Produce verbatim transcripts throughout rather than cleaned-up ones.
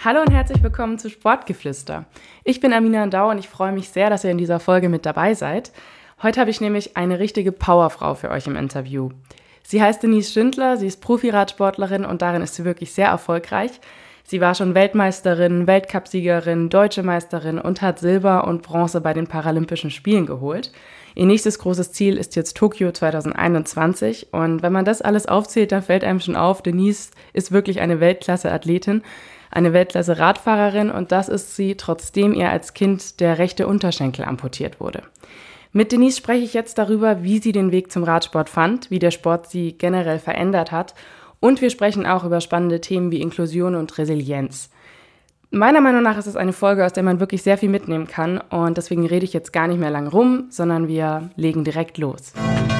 Hallo und herzlich willkommen zu Sportgeflüster. Ich bin Amina Andau und ich freue mich sehr, dass ihr in dieser Folge mit dabei seid. Heute habe ich nämlich eine richtige Powerfrau für euch im Interview. Sie heißt Denise Schindler, sie ist Profi-Radsportlerin und darin ist sie wirklich sehr erfolgreich. Sie war schon Weltmeisterin, Weltcupsiegerin, Deutsche Meisterin und hat Silber und Bronze bei den Paralympischen Spielen geholt. Ihr nächstes großes Ziel ist jetzt Tokio zwanzig einundzwanzig und wenn man das alles aufzählt, dann fällt einem schon auf, Denise ist wirklich eine Weltklasse-Athletin, eine Weltklasse-Radfahrerin und das ist sie, trotzdem ihr als Kind der rechte Unterschenkel amputiert wurde. Mit Denise spreche ich jetzt darüber, wie sie den Weg zum Radsport fand, wie der Sport sie generell verändert hat und wir sprechen auch über spannende Themen wie Inklusion und Resilienz. Meiner Meinung nach ist es eine Folge, aus der man wirklich sehr viel mitnehmen kann und deswegen rede ich jetzt gar nicht mehr lang rum, sondern wir legen direkt los.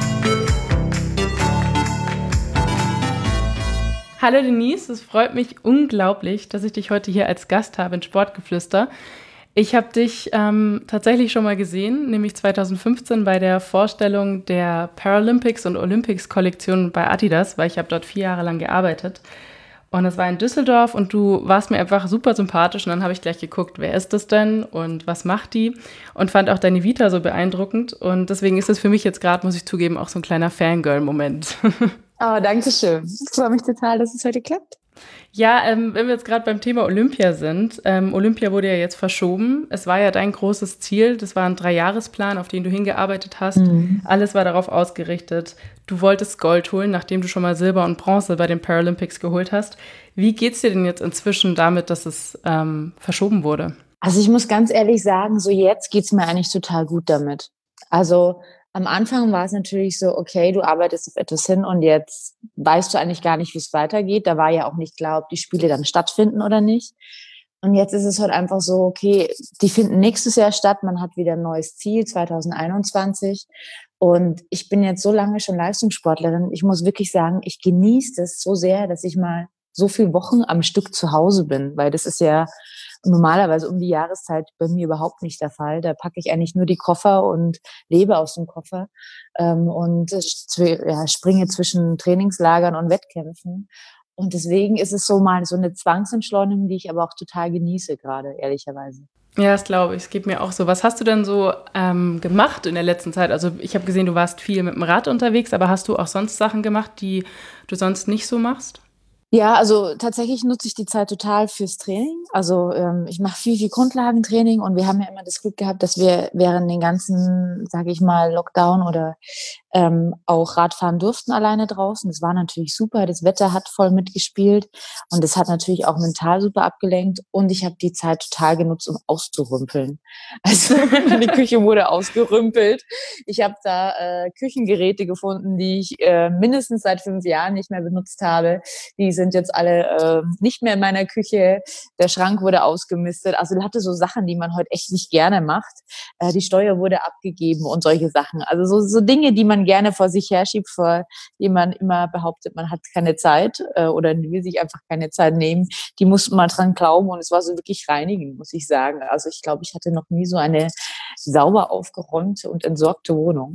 Hallo Denise, es freut mich unglaublich, dass ich dich heute hier als Gast habe in Sportgeflüster. Ich habe dich ähm, tatsächlich schon mal gesehen, nämlich zwanzig fünfzehn bei der Vorstellung der Paralympics und Olympics-Kollektion bei Adidas, weil ich habe dort vier Jahre lang gearbeitet. Und das war in Düsseldorf und du warst mir einfach super sympathisch und dann habe ich gleich geguckt, wer ist das denn und was macht die und fand auch deine Vita so beeindruckend und deswegen ist es für mich jetzt gerade, muss ich zugeben, auch so ein kleiner Fangirl-Moment. Oh, danke schön. Ich freue mich total, dass es heute klappt. Ja, ähm, wenn wir jetzt gerade beim Thema Olympia sind, ähm, Olympia wurde ja jetzt verschoben. Es war ja dein großes Ziel, das war ein Dreijahresplan, auf den du hingearbeitet hast. Mhm. Alles war darauf ausgerichtet. Du wolltest Gold holen, nachdem du schon mal Silber und Bronze bei den Paralympics geholt hast. Wie geht's dir denn jetzt inzwischen damit, dass es ähm, verschoben wurde? Also ich muss ganz ehrlich sagen, so jetzt geht's mir eigentlich total gut damit. Also am Anfang war es natürlich so, okay, du arbeitest auf etwas hin und jetzt weißt du eigentlich gar nicht, wie es weitergeht. Da war ja auch nicht klar, ob die Spiele dann stattfinden oder nicht. Und jetzt ist es halt einfach so, okay, die finden nächstes Jahr statt. Man hat wieder ein neues Ziel, zwanzig einundzwanzig. Und ich bin jetzt so lange schon Leistungssportlerin. Ich muss wirklich sagen, ich genieße das so sehr, dass ich mal so viele Wochen am Stück zu Hause bin, weil das ist ja normalerweise um die Jahreszeit bei mir überhaupt nicht der Fall. Da packe ich eigentlich nur die Koffer und lebe aus dem Koffer ähm, und ja, springe zwischen Trainingslagern und Wettkämpfen. Und deswegen ist es so mal so eine Zwangsentschleunigung, die ich aber auch total genieße gerade, ehrlicherweise. Ja, das glaube ich. Es geht mir auch so. Was hast du denn so ähm, gemacht in der letzten Zeit? Also ich habe gesehen, du warst viel mit dem Rad unterwegs, aber hast du auch sonst Sachen gemacht, die du sonst nicht so machst? Ja, also tatsächlich nutze ich die Zeit total fürs Training. Also ähm, ich mache viel, viel Grundlagentraining und wir haben ja immer das Glück gehabt, dass wir während den ganzen, sage ich mal, Lockdown oder ähm, auch Radfahren durften alleine draußen. Das war natürlich super. Das Wetter hat voll mitgespielt und das hat natürlich auch mental super abgelenkt und ich habe die Zeit total genutzt, um auszurümpeln. Also die Küche wurde ausgerümpelt. Ich habe da äh, Küchengeräte gefunden, die ich äh, mindestens seit fünf Jahren nicht mehr benutzt habe. Die sind jetzt alle äh, nicht mehr in meiner Küche. Der Schrank wurde ausgemistet. Also ich hatte so Sachen, die man heute echt nicht gerne macht. Äh, die Steuer wurde abgegeben und solche Sachen. Also so, so Dinge, die man gerne vor sich herschiebt, vor denen man immer behauptet, man hat keine Zeit äh, oder will sich einfach keine Zeit nehmen. Die musste man dran glauben und es war so wirklich reinigend, muss ich sagen. Also ich glaube, ich hatte noch nie so eine sauber aufgeräumte und entsorgte Wohnung.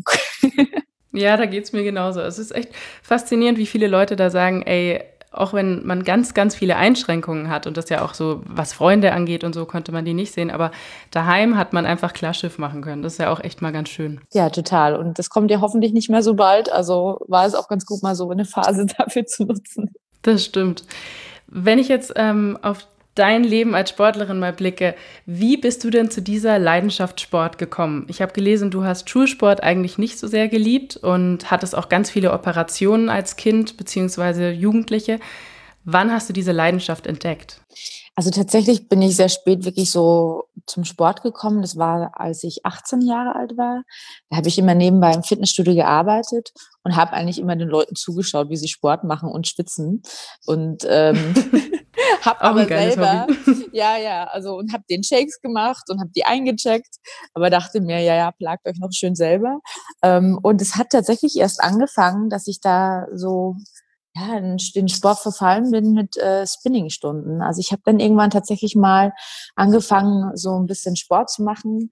Ja, da geht's mir genauso. Es ist echt faszinierend, wie viele Leute da sagen, ey, auch wenn man ganz, ganz viele Einschränkungen hat und das ja auch so, was Freunde angeht und so, konnte man die nicht sehen, aber daheim hat man einfach Klarschiff machen können. Das ist ja auch echt mal ganz schön. Ja, total. Und das kommt ja hoffentlich nicht mehr so bald. Also war es auch ganz gut, mal so eine Phase dafür zu nutzen. Das stimmt. Wenn ich jetzt ähm, auf dein Leben als Sportlerin mal blicke, wie bist du denn zu dieser Leidenschaft Sport gekommen? Ich habe gelesen, du hast Schulsport eigentlich nicht so sehr geliebt und hattest auch ganz viele Operationen als Kind bzw. Jugendliche. Wann hast du diese Leidenschaft entdeckt? Also tatsächlich bin ich sehr spät wirklich so zum Sport gekommen. Das war, als ich achtzehn Jahre alt war. Da habe ich immer nebenbei im Fitnessstudio gearbeitet und habe eigentlich immer den Leuten zugeschaut, wie sie Sport machen und schwitzen. Und ähm, habe aber selber, Hobby. ja, ja, also und habe den Shakes gemacht und habe die eingecheckt, aber dachte mir, ja, ja, plagt euch noch schön selber. Ähm, und es hat tatsächlich erst angefangen, dass ich da so ja, in den Sport verfallen bin mit äh, Spinningstunden. Also ich habe dann irgendwann tatsächlich mal angefangen, so ein bisschen Sport zu machen,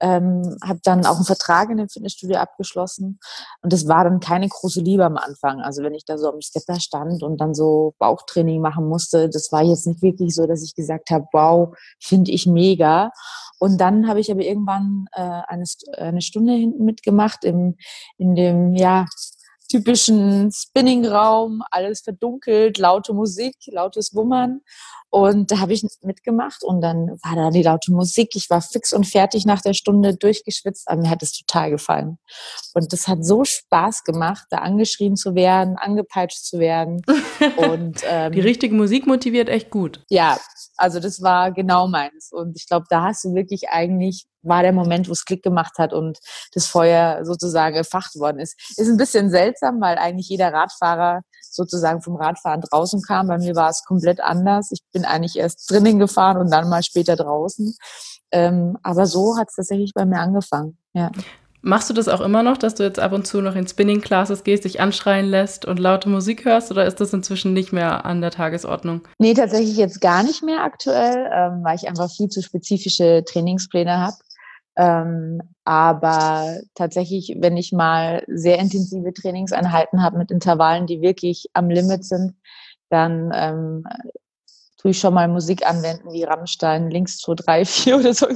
Ähm, habe dann auch einen Vertrag in dem Fitnessstudio abgeschlossen und das war dann keine große Liebe am Anfang. Also wenn ich da so am Stepper stand und dann so Bauchtraining machen musste, das war jetzt nicht wirklich so, dass ich gesagt habe, wow, finde ich mega. Und dann habe ich aber irgendwann äh, eine, eine Stunde hinten mitgemacht im, in dem, ja, typischen Spinningraum, alles verdunkelt, laute Musik, lautes Wummern. Und da habe ich mitgemacht und dann war da die laute Musik. Ich war fix und fertig nach der Stunde, durchgeschwitzt, aber mir hat es total gefallen. Und das hat so Spaß gemacht, da angeschrien zu werden, angepeitscht zu werden. Und die ähm, richtige Musik motiviert echt gut. ja, also das war genau meins. Und ich glaube, da hast du wirklich eigentlich, war der Moment, wo es Klick gemacht hat und das Feuer sozusagen entfacht worden ist. Ist ein bisschen seltsam, weil eigentlich jeder Radfahrer sozusagen vom Radfahren draußen kam. Bei mir war es komplett anders. Ich bin eigentlich erst drinnen gefahren und dann mal später draußen. Ähm, aber so hat es tatsächlich bei mir angefangen, ja. Machst du das auch immer noch, dass du jetzt ab und zu noch in Spinning-Classes gehst, dich anschreien lässt und laute Musik hörst, oder ist das inzwischen nicht mehr an der Tagesordnung? Nee, tatsächlich jetzt gar nicht mehr aktuell, ähm, weil ich einfach viel zu spezifische Trainingspläne habe. Ähm, aber tatsächlich, wenn ich mal sehr intensive Trainingseinheiten habe mit Intervallen, die wirklich am Limit sind, dann ähm, tue ich schon mal Musik anwenden wie Rammstein, Links zwei, drei, vier oder so,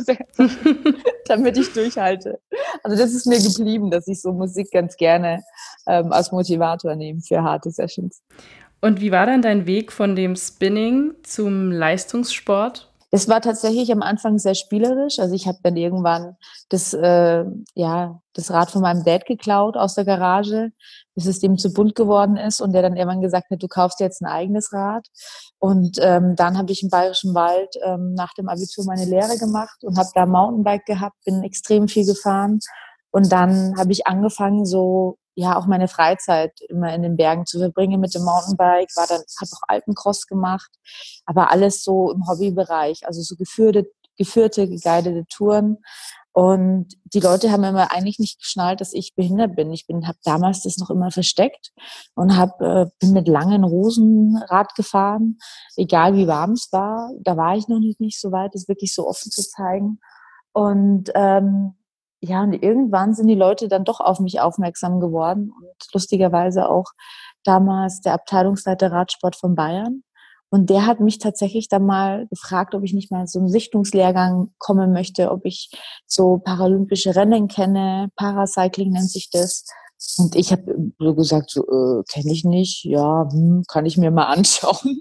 damit ich durchhalte. Also das ist mir geblieben, dass ich so Musik ganz gerne ähm, als Motivator nehme für harte Sessions. Und wie war dann dein Weg von dem Spinning zum Leistungssport? Es war tatsächlich am Anfang sehr spielerisch. Also ich habe dann irgendwann das, äh, ja, das Rad von meinem Dad geklaut aus der Garage, bis es dem zu bunt geworden ist und der dann irgendwann gesagt hat, du kaufst jetzt ein eigenes Rad. Und ähm, dann habe ich im Bayerischen Wald ähm, nach dem Abitur meine Lehre gemacht und habe da Mountainbike gehabt, bin extrem viel gefahren. Und dann habe ich angefangen, so ja auch meine Freizeit immer in den Bergen zu verbringen mit dem Mountainbike, war dann, habe auch Alpencross gemacht, aber alles so im Hobbybereich, also so geführte, geführte, geguidete Touren. Und die Leute haben immer eigentlich nicht geschnallt, dass ich behindert bin. Ich bin, habe damals das noch immer versteckt und hab, äh, bin mit langen Hosen Rad gefahren, egal wie warm es war. Da war ich noch nicht, nicht so weit, das wirklich so offen zu zeigen. Und ähm, ja, und irgendwann sind die Leute dann doch auf mich aufmerksam geworden und lustigerweise auch damals der Abteilungsleiter Radsport von Bayern. Und der hat mich tatsächlich dann mal gefragt, ob ich nicht mal so einen Sichtungslehrgang kommen möchte, ob ich so paralympische Rennen kenne, Paracycling nennt sich das. Und ich habe so gesagt, so äh, kenne ich nicht, ja, hm, kann ich mir mal anschauen.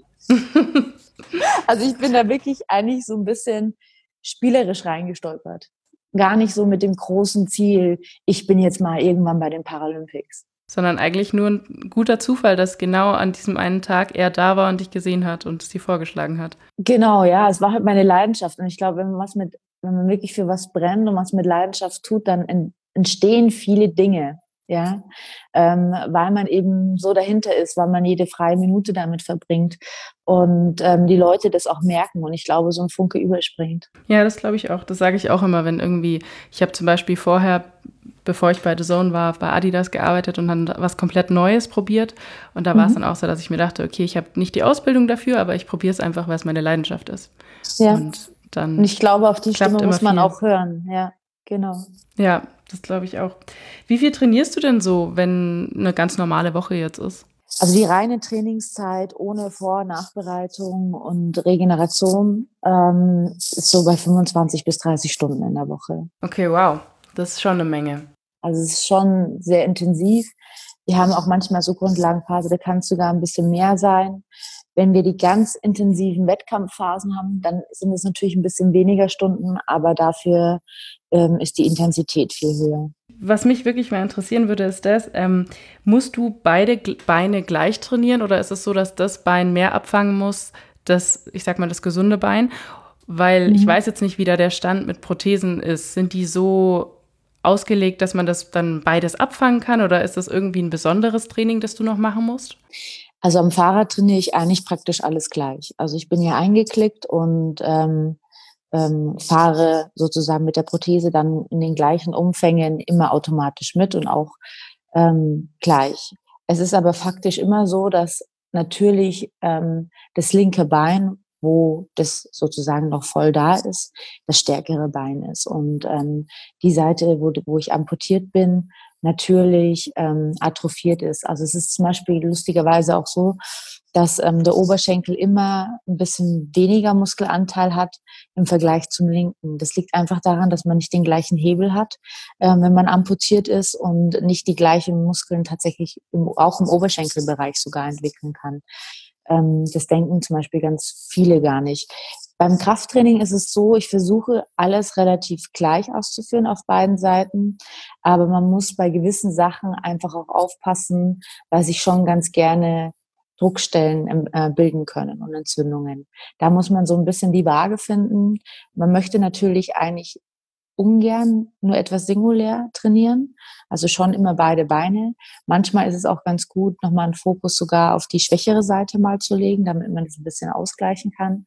Also ich bin da wirklich eigentlich so ein bisschen spielerisch reingestolpert. Gar nicht so mit dem großen Ziel, ich bin jetzt mal irgendwann bei den Paralympics. Sondern eigentlich nur ein guter Zufall, dass genau an diesem einen Tag er da war und dich gesehen hat und es dir vorgeschlagen hat. Genau, ja, es war halt meine Leidenschaft. Und ich glaube, wenn man was mit, wenn man wirklich für was brennt und was mit Leidenschaft tut, dann entstehen viele Dinge, ja, ähm, weil man eben so dahinter ist, weil man jede freie Minute damit verbringt und ähm, die Leute das auch merken und ich glaube, so ein Funke überspringt. Ja, das glaube ich auch. Das sage ich auch immer, wenn irgendwie, ich habe zum Beispiel vorher, bevor ich bei The Zone war, bei Adidas gearbeitet und dann was komplett Neues probiert. Und da mhm. war es dann auch so, dass ich mir dachte, okay, ich habe nicht die Ausbildung dafür, aber ich probiere es einfach, weil es meine Leidenschaft ist. Ja. Und dann und ich glaube, auf die Stimme muss man viel. Auch hören. Ja, genau. Ja, das glaube ich auch. Wie viel trainierst du denn so, wenn eine ganz normale Woche jetzt ist? Also die reine Trainingszeit ohne Vor- und Nachbereitung und Regeneration ähm, ist so bei fünfundzwanzig bis dreißig Stunden in der Woche. Okay, wow. Das ist schon eine Menge. Also es ist schon sehr intensiv. Wir haben auch manchmal so Grundlagenphase, da kann es sogar ein bisschen mehr sein. Wenn wir die ganz intensiven Wettkampfphasen haben, dann sind es natürlich ein bisschen weniger Stunden, aber dafür ähm, ist die Intensität viel höher. Was mich wirklich mal interessieren würde, ist das, ähm, musst du beide Beine gleich trainieren oder ist es so, dass das Bein mehr abfangen muss, das, ich sag mal, das gesunde Bein? Weil mhm. ich weiß jetzt nicht, wie da der Stand mit Prothesen ist. Sind die so ausgelegt, dass man das dann beides abfangen kann oder ist das irgendwie ein besonderes Training, das du noch machen musst? Also am Fahrrad trainiere ich eigentlich praktisch alles gleich. Also ich bin hier eingeklickt und ähm, ähm, fahre sozusagen mit der Prothese dann in den gleichen Umfängen immer automatisch mit und auch ähm, gleich. Es ist aber faktisch immer so, dass natürlich ähm, das linke Bein wo das sozusagen noch voll da ist, das stärkere Bein ist. Und ähm, die Seite, wo, wo ich amputiert bin, natürlich ähm, atrophiert ist. Also es ist zum Beispiel lustigerweise auch so, dass ähm, der Oberschenkel immer ein bisschen weniger Muskelanteil hat im Vergleich zum linken. Das liegt einfach daran, dass man nicht den gleichen Hebel hat, ähm, wenn man amputiert ist und nicht die gleichen Muskeln tatsächlich im, auch im Oberschenkelbereich sogar entwickeln kann. Ähm, das denken zum Beispiel ganz viele gar nicht. Beim Krafttraining ist es so, ich versuche alles relativ gleich auszuführen auf beiden Seiten, aber man muss bei gewissen Sachen einfach auch aufpassen, weil sich schon ganz gerne Druckstellen äh, bilden können und Entzündungen. Da muss man so ein bisschen die Waage finden. Man möchte natürlich eigentlich ungern nur etwas singulär trainieren, also schon immer beide Beine. Manchmal ist es auch ganz gut, nochmal einen Fokus sogar auf die schwächere Seite mal zu legen, damit man das ein bisschen ausgleichen kann.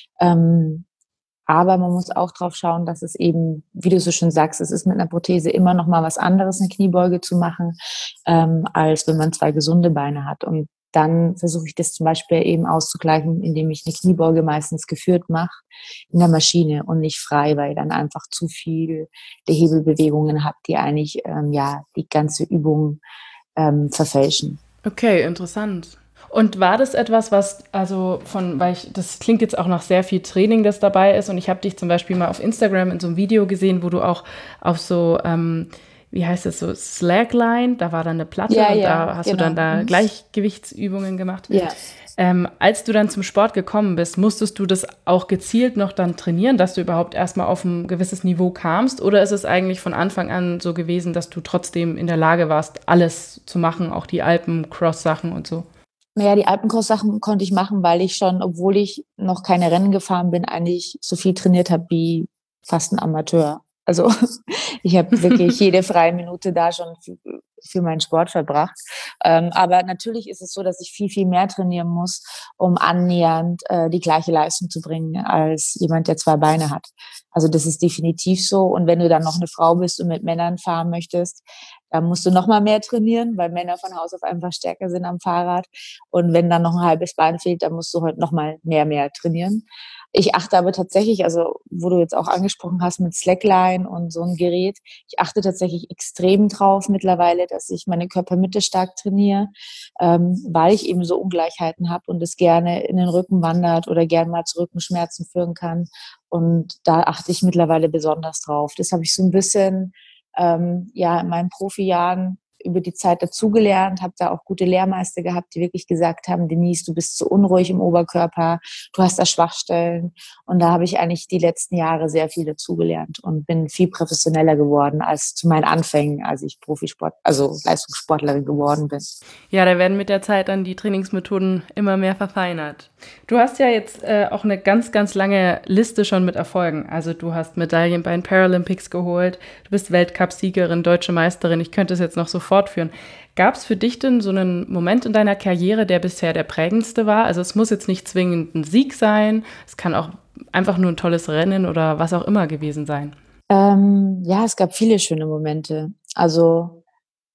Ähm, aber man muss auch drauf schauen, dass es eben, wie du so schön sagst, es ist mit einer Prothese immer noch mal was anderes, eine Kniebeuge zu machen, ähm, als wenn man zwei gesunde Beine hat. Und dann versuche ich das zum Beispiel eben auszugleichen, indem ich eine Kniebeuge meistens geführt mache in der Maschine und nicht frei, weil ich dann einfach zu viel die Hebelbewegungen habe, die eigentlich ähm, ja die ganze Übung ähm, verfälschen. Okay, interessant. Und war das etwas, was, also von, weil ich, das klingt jetzt auch nach sehr viel Training, das dabei ist, und ich habe dich zum Beispiel mal auf Instagram in so einem Video gesehen, wo du auch auf so, ähm, wie heißt das so, Slackline, da war dann eine Platte Ja, und ja, da hast du dann genau. da Mhm. Gleichgewichtsübungen gemacht. Ja. Ähm, als du dann zum Sport gekommen bist, musstest du das auch gezielt noch dann trainieren, dass du überhaupt erstmal auf ein gewisses Niveau kamst? Oder ist es eigentlich von Anfang an so gewesen, dass du trotzdem in der Lage warst, alles zu machen, auch die Alpen-Cross-Sachen und so? Naja, die Alpencross-Sachen konnte ich machen, weil ich schon, obwohl ich noch keine Rennen gefahren bin, eigentlich so viel trainiert habe wie fast ein Amateur. Also ich habe wirklich jede freie Minute da schon für, für meinen Sport verbracht. Ähm, aber natürlich ist es so, dass ich viel, viel mehr trainieren muss, um annähernd äh, die gleiche Leistung zu bringen als jemand, der zwei Beine hat. Also das ist definitiv so. Und wenn du dann noch eine Frau bist und mit Männern fahren möchtest, dann musst du noch mal mehr trainieren, weil Männer von Haus auf einfach stärker sind am Fahrrad. Und wenn dann noch ein halbes Bein fehlt, dann musst du halt noch mal mehr, mehr trainieren. Ich achte aber tatsächlich, also wo du jetzt auch angesprochen hast mit Slackline und so ein Gerät, ich achte tatsächlich extrem drauf mittlerweile, dass ich meine Körpermitte stark trainiere, ähm, weil ich eben so Ungleichheiten habe und es gerne in den Rücken wandert oder gerne mal zu Rückenschmerzen führen kann. Und da achte ich mittlerweile besonders drauf. Das habe ich so ein bisschen ähm, ja in meinen Profijahren über die Zeit dazugelernt, habe da auch gute Lehrmeister gehabt, die wirklich gesagt haben, Denise, du bist zu unruhig im Oberkörper, du hast da Schwachstellen. Und da habe ich eigentlich die letzten Jahre sehr viel dazugelernt und bin viel professioneller geworden als zu meinen Anfängen, als ich Profisport, also Leistungssportlerin geworden bin. Ja, da werden mit der Zeit dann die Trainingsmethoden immer mehr verfeinert. Du hast ja jetzt äh, auch eine ganz, ganz lange Liste schon mit Erfolgen. Also du hast Medaillen bei den Paralympics geholt, du bist Weltcup-Siegerin, deutsche Meisterin. Ich könnte es jetzt noch so fortführen. Gab es für dich denn so einen Moment in deiner Karriere, der bisher der prägendste war? Also es muss jetzt nicht zwingend ein Sieg sein, es kann auch einfach nur ein tolles Rennen oder was auch immer gewesen sein. Ähm, ja, es gab viele schöne Momente. Also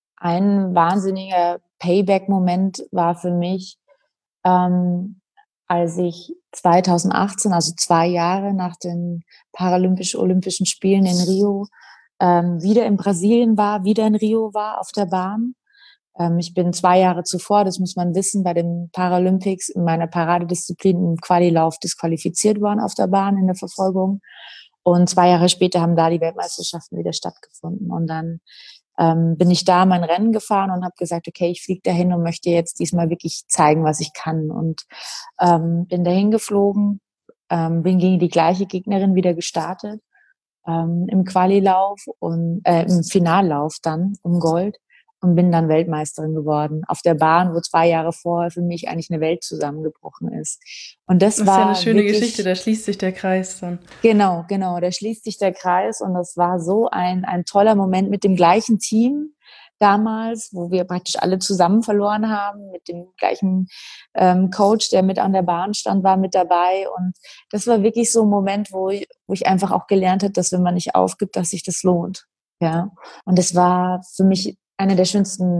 ein wahnsinniger Payback-Moment war für mich, ähm, als ich zweitausendachtzehn, also zwei Jahre nach den Paralympisch-Olympischen Spielen in Rio, ähm, wieder in Brasilien war, wieder in Rio war auf der Bahn. Ähm, ich bin zwei Jahre zuvor, das muss man wissen, bei den Paralympics in meiner Paradedisziplin im Qualilauf disqualifiziert worden auf der Bahn in der Verfolgung. Und zwei Jahre später haben da die Weltmeisterschaften wieder stattgefunden. Und dann ähm, bin ich da mein Rennen gefahren und habe gesagt, okay, ich fliege dahin und möchte jetzt diesmal wirklich zeigen, was ich kann. Und ähm, bin dahin geflogen, ähm, bin gegen die gleiche Gegnerin wieder gestartet ähm, im Qualilauf und äh, im Finallauf dann um Gold und bin dann Weltmeisterin geworden auf der Bahn, wo zwei Jahre vorher für mich eigentlich eine Welt zusammengebrochen ist. Und das, Das ist ja eine war schöne wirklich Geschichte, da schließt sich der Kreis dann. Genau, genau. Da schließt sich der Kreis und das war so ein, ein toller Moment mit dem gleichen Team damals, wo wir praktisch alle zusammen verloren haben, mit dem gleichen ähm, Coach, der mit an der Bahn stand, war mit dabei. Und das war wirklich so ein Moment, wo ich, wo ich einfach auch gelernt habe, dass wenn man nicht aufgibt, dass sich das lohnt. Ja. Und das war für mich einer der schönsten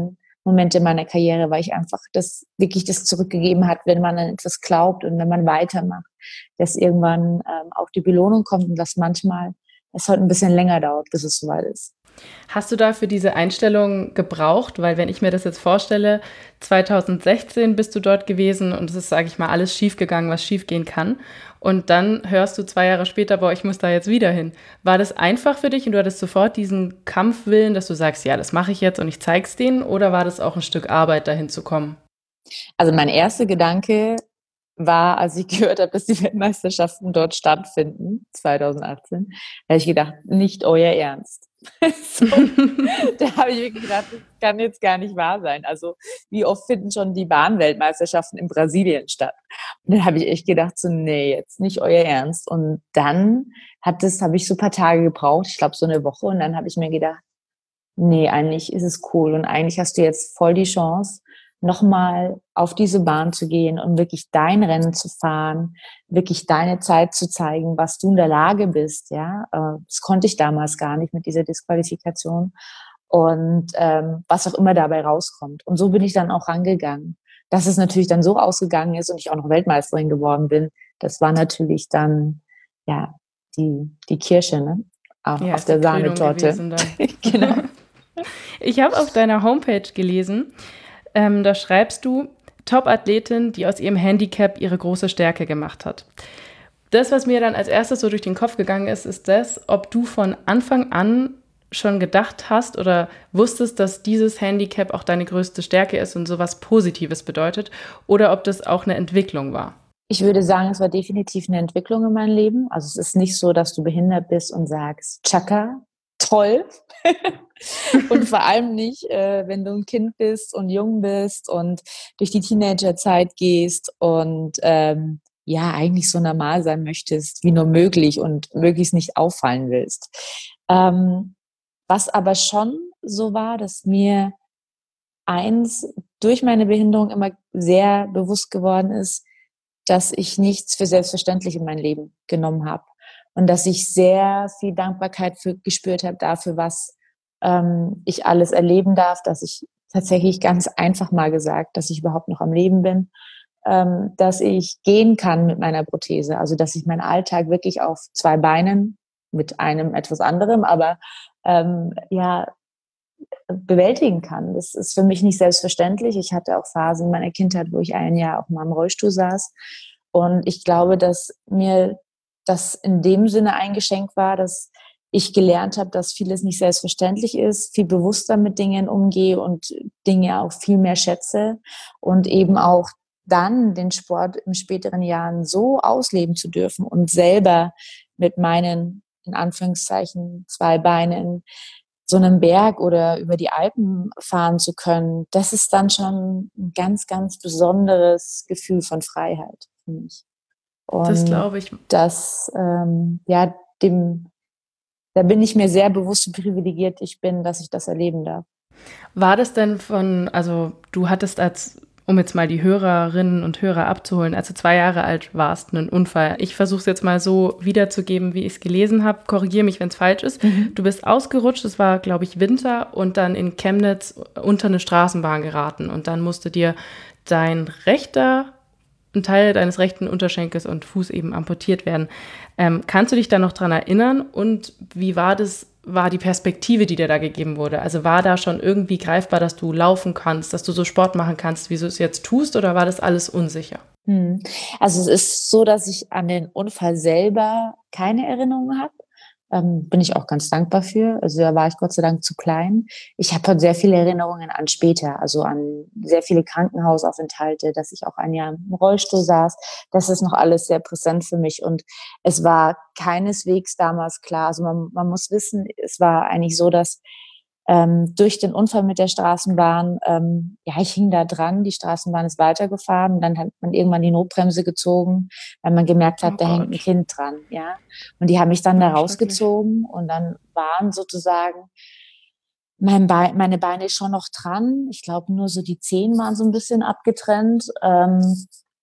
Moment in meiner Karriere, weil ich einfach das wirklich das zurückgegeben hat, wenn man an etwas glaubt und wenn man weitermacht, dass irgendwann ähm, auch die Belohnung kommt und dass manchmal es halt ein bisschen länger dauert, bis es soweit ist. Hast du dafür diese Einstellung gebraucht? Weil wenn ich mir das jetzt vorstelle, zwanzig sechzehn bist du dort gewesen und es ist, sage ich mal, alles schiefgegangen, was schiefgehen kann. Und dann hörst du zwei Jahre später, boah, ich muss da jetzt wieder hin. War das einfach für dich und du hattest sofort diesen Kampfwillen, dass du sagst, ja, das mache ich jetzt und ich zeig's denen? Oder war das auch ein Stück Arbeit, dahin zu kommen? Also mein erster Gedanke war, als ich gehört habe, dass die Weltmeisterschaften dort stattfinden, zwanzig achtzehn, da habe ich gedacht, nicht euer Ernst. So, da habe ich wirklich gedacht, das kann jetzt gar nicht wahr sein. Also wie oft finden schon die Bahnweltmeisterschaften in Brasilien statt? Und dann habe ich echt gedacht, so nee, jetzt nicht euer Ernst. Und dann hat das, habe ich so ein paar Tage gebraucht, ich glaube so eine Woche. Und dann habe ich mir gedacht, nee, eigentlich ist es cool. Und eigentlich hast du jetzt voll die Chance, nochmal auf diese Bahn zu gehen und wirklich dein Rennen zu fahren, wirklich deine Zeit zu zeigen, was du in der Lage bist, ja. Das konnte ich damals gar nicht mit dieser Disqualifikation und ähm, was auch immer dabei rauskommt. Und so bin ich dann auch rangegangen. Dass es natürlich dann so ausgegangen ist und ich auch noch Weltmeisterin geworden bin, das war natürlich dann, ja, die, die Kirsche, ne? Auf, Ja, auf ist die der Krönung Sahnetorte. gewesen dann. Genau. Ich habe auf deiner Homepage gelesen, ähm, da schreibst du, Top-Athletin, die aus ihrem Handicap ihre große Stärke gemacht hat. Das, was mir dann als erstes so durch den Kopf gegangen ist, ist das, ob du von Anfang an schon gedacht hast oder wusstest, dass dieses Handicap auch deine größte Stärke ist und sowas Positives bedeutet, oder ob das auch eine Entwicklung war. Ich würde sagen, es war definitiv eine Entwicklung in meinem Leben. Also es ist nicht so, dass du behindert bist und sagst, Chaka, toll. Und vor allem nicht, äh, wenn du ein Kind bist und jung bist und durch die Teenagerzeit gehst und ähm, ja, eigentlich so normal sein möchtest, wie nur möglich und möglichst nicht auffallen willst. Ähm, was aber schon so war, dass mir eins durch meine Behinderung immer sehr bewusst geworden ist, dass ich nichts für selbstverständlich in mein Leben genommen habe und dass ich sehr viel Dankbarkeit für, gespürt habe dafür, was ähm, ich alles erleben darf, dass ich tatsächlich ganz einfach mal gesagt, dass ich überhaupt noch am Leben bin, ähm, dass ich gehen kann mit meiner Prothese, also dass ich meinen Alltag wirklich auf zwei Beinen mit einem etwas anderem, aber ähm, ja bewältigen kann. Das ist für mich nicht selbstverständlich. Ich hatte auch Phasen in meiner Kindheit, wo ich ein Jahr auch mal im Rollstuhl saß. Und ich glaube, dass mir das in dem Sinne eingeschenkt war, dass ich gelernt habe, dass vieles nicht selbstverständlich ist, viel bewusster mit Dingen umgehe und Dinge auch viel mehr schätze und eben auch dann den Sport in späteren Jahren so ausleben zu dürfen und selber mit meinen, in Anführungszeichen, zwei Beinen so einen Berg oder über die Alpen fahren zu können, das ist dann schon ein ganz, ganz besonderes Gefühl von Freiheit für mich. Das Und glaube ich. das, ähm, ja, dem, da bin ich mir sehr bewusst, wie privilegiert ich bin, dass ich das erleben darf. War das denn von, also du hattest als, um jetzt mal die Hörerinnen und Hörer abzuholen, als du zwei Jahre alt warst, einen Unfall. Ich versuche es jetzt mal so wiederzugeben, wie ich es gelesen habe. Korrigiere mich, wenn es falsch ist. Mhm. Du bist ausgerutscht, es war, glaube ich, Winter und dann in Chemnitz unter eine Straßenbahn geraten. Und dann musste dir dein rechter, ein Teil deines rechten Unterschenkels und Fuß eben amputiert werden. Ähm, kannst du dich da noch dran erinnern? Und wie war das, war die Perspektive, die dir da gegeben wurde? Also war da schon irgendwie greifbar, dass du laufen kannst, dass du so Sport machen kannst, wie du es jetzt tust, oder war das alles unsicher? Hm. Also es ist so, dass ich an den Unfall selber keine Erinnerungen habe. Ähm, bin ich auch ganz dankbar für. Also da war ich Gott sei Dank zu klein. Ich habe halt sehr viele Erinnerungen an später, also an sehr viele Krankenhausaufenthalte, dass ich auch ein Jahr im Rollstuhl saß. Das ist noch alles sehr präsent für mich. Und es war keineswegs damals klar. Also man, man muss wissen, es war eigentlich so, dass ähm, durch den Unfall mit der Straßenbahn, ähm, ja, ich hing da dran, die Straßenbahn ist weitergefahren, dann hat man irgendwann die Notbremse gezogen, weil man gemerkt hat, Oh da Gott. hängt ein Kind dran, ja. Und die haben mich dann da Ja, rausgezogen und dann waren sozusagen mein Bein, meine Beine schon noch dran. Ich glaube, nur so die Zehen waren so ein bisschen abgetrennt. Ähm,